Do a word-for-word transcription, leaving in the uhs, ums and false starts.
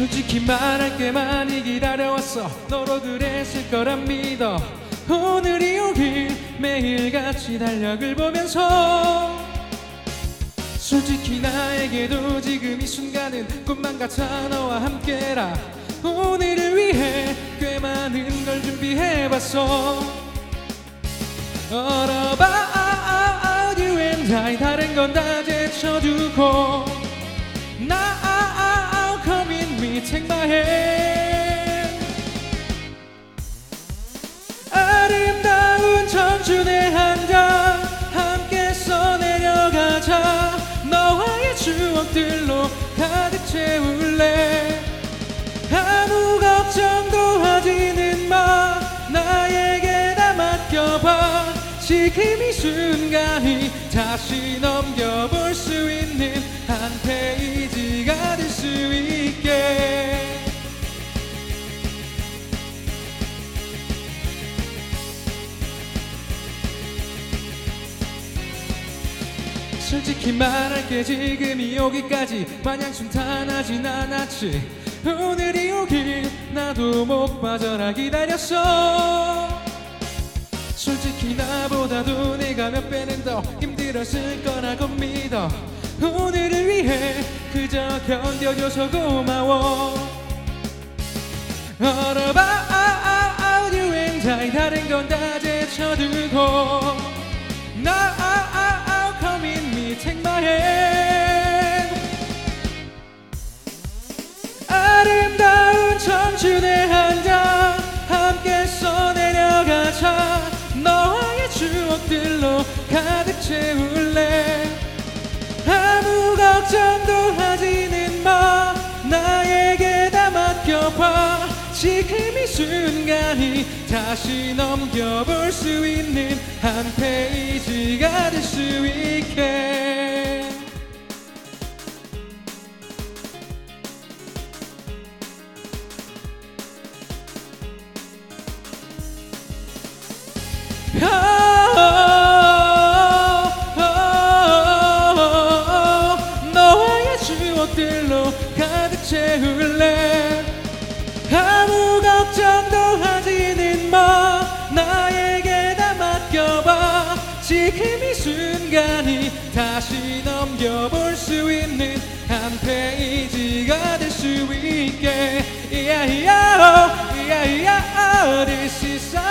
솔직히 말할 게 많이 기다려왔어. 너로 그랬을 거란 믿어. 오늘이 오길 매일같이 달력을 보면서 솔직히 나에게도 지금 이 순간은 꿈만 같아. 너와 함께라. 오늘을 위해 꽤 많은 걸 준비해봤어. All about you and I. 다른 건 다 제쳐두고 Now come with me, take my hand. 아름다운 청춘의 한 장 함께 써내려가자. 너와의 추억들로 가득 채울래. 아무 걱정도 하지는 마. 나에게 다 맡겨봐. 지금 이 순간이 다시 넘겨볼 수 있는 한 페이지가 될 수 있게. 솔직히 말할게 지금이 오기까지 마냥 순탄하진 않았지. 오늘이 오길 나도 못 빠져라 기다렸어. 솔직히 나보다도 내가 몇 배는 더 힘들었을 거라고 믿어. 오늘을 위해 그저 견뎌줘서 고마워. All about you and I. 다른 건 다 제쳐두고 Now come with me, take my hand. 아름다운 청춘의 한 장 함께 써내려가자. 너와의 추억들로 가득 채울래. 아무 걱정도 하지는 마. 나에게 다 맡겨봐. 지금 이 순간이 다시 넘겨볼 수 있는 한 페이지가 될 수 있게. Oh, oh, oh, oh. 너와의 추억들로 가득 채울래. 아무 걱정도 하지는 마. 나에게 다 맡겨봐. 지금 이 순간이 다시 넘겨볼 수 있는 한 페이지가 될 수 있게. Yeah, yeah, oh, yeah, yeah, oh. This is